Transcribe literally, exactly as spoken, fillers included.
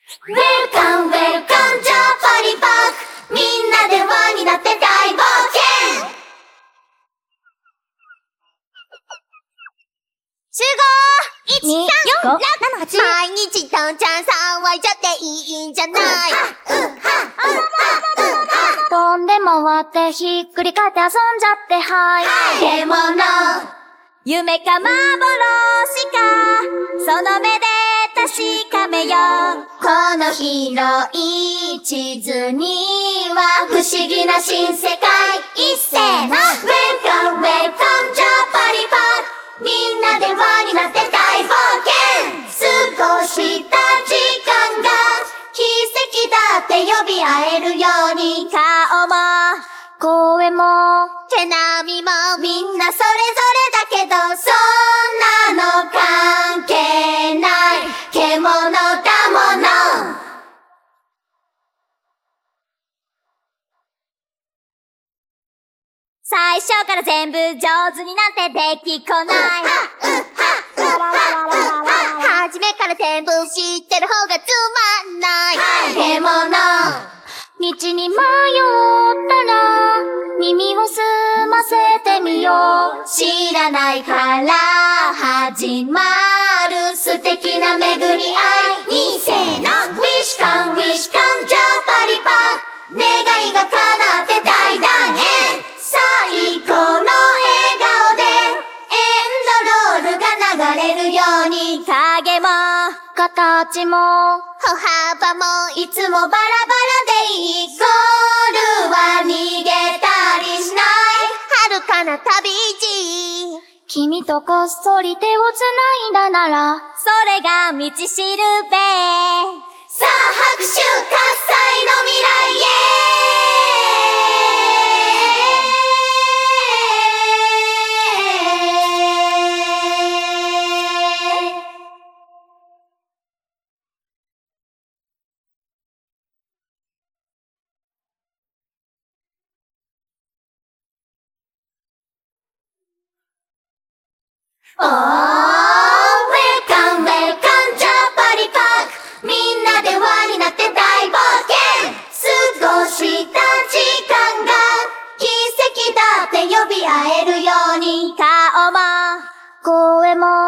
Welcome, welcome ジャパリパーク、みんなで輪になって大冒険。集合 !いち、さん、よん、ろく、なな、はち 毎日とんちゃん騒いじゃっていいんじゃない。 飛んで回ってひっくり返って遊んじゃってはい。 獣夢か幻かその目で確かめよう。 この広い地図には不思議な新世界。一斉の Welcome, welcome ジャパリパーク、みんなで輪になって大冒険。過ごした時間が奇跡だって呼び合えるように、 顔も声も毛並みもみんなそれぞれだけど、そんなの関係ない。獣だもの。 最初から全部上手になんてできこない。 初めから全部知ってる方がつまんない。獣道に迷ったら耳を澄ませてみよう。 知らないから始まる素敵な巡り合い。にせーの Wish come, wish come ジャパリパーク、願いが叶って大団円。最高の笑顔でエンドロールが流れるように、 影も形も歩幅もいつもバラバラでいい。ゴールは逃げたりしない。遥かな旅路、 君とこっそり手をつないだならそれが道しるべ。 さあ拍手喝采の未来へ。おー、Welcome, welcome ジャパリパーク、みんなで輪になって大冒険。過ごした時間が奇跡だって呼び合えるように、 顔も声も